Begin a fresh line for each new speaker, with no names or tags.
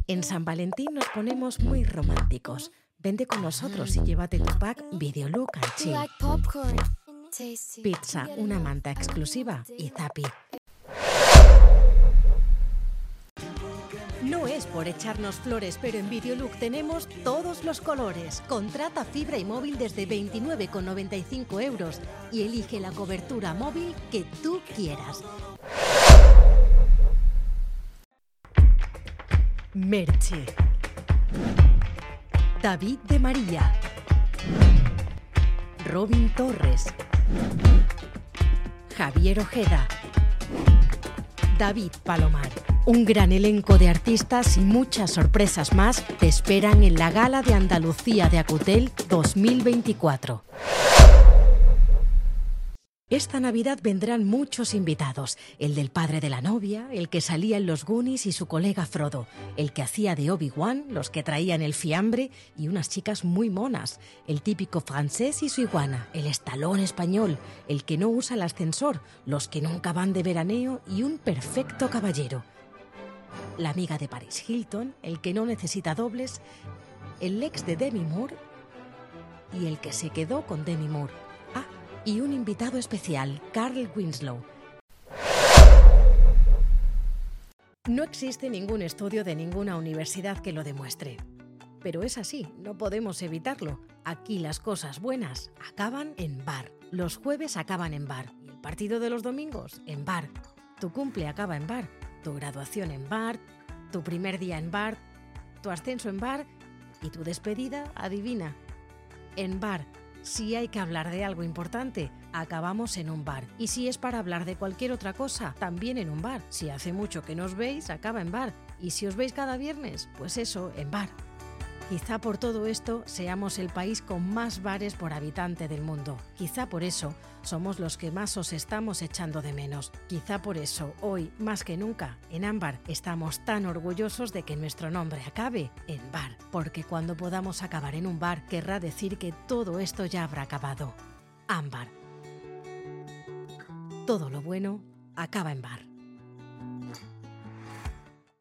En San Valentín nos ponemos muy románticos. Vente con nosotros y llévate tu pack Videolook and Chill. Pizza, una manta exclusiva y Zappi. No es por echarnos flores, pero en Videolook tenemos todos los colores. Contrata fibra y móvil desde 29,95 € y elige la cobertura móvil que tú quieras. Merche. David de María. Robin Torres. Javier Ojeda. David Palomar. Un gran elenco de artistas y muchas sorpresas más te esperan en la Gala de Andalucía de Acutel 2024. Esta Navidad vendrán muchos invitados, el del padre de la novia, el que salía en Los Goonies y su colega Frodo, el que hacía de Obi-Wan, los que traían el fiambre y unas chicas muy monas, el típico francés y su iguana, el Stallone español, el que no usa el ascensor, los que nunca van de veraneo y un perfecto caballero. La amiga de Paris Hilton, el que no necesita dobles, el ex de Demi Moore y el que se quedó con Demi Moore. Y un invitado especial, Carl Winslow. No existe ningún estudio de ninguna universidad que lo demuestre. Pero es así, no podemos evitarlo. Aquí las cosas buenas acaban en bar. Los jueves acaban en bar. Y el partido de los domingos, en bar. Tu cumple acaba en bar. Tu graduación en bar. Tu primer día en bar. Tu ascenso en bar. Y tu despedida, adivina, en bar. Si hay que hablar de algo importante, acabamos en un bar. Y si es para hablar de cualquier otra cosa, también en un bar. Si hace mucho que no os veis, acaba en bar. Y si os veis cada viernes, pues eso, en bar. Quizá por todo esto seamos el país con más bares por habitante del mundo. Quizá por eso somos los que más os estamos echando de menos. Quizá por eso hoy, más que nunca, en Ámbar estamos tan orgullosos de que nuestro nombre acabe en bar. Porque cuando podamos acabar en un bar, querrá decir que todo esto ya habrá acabado. Ámbar. Todo lo bueno acaba en bar.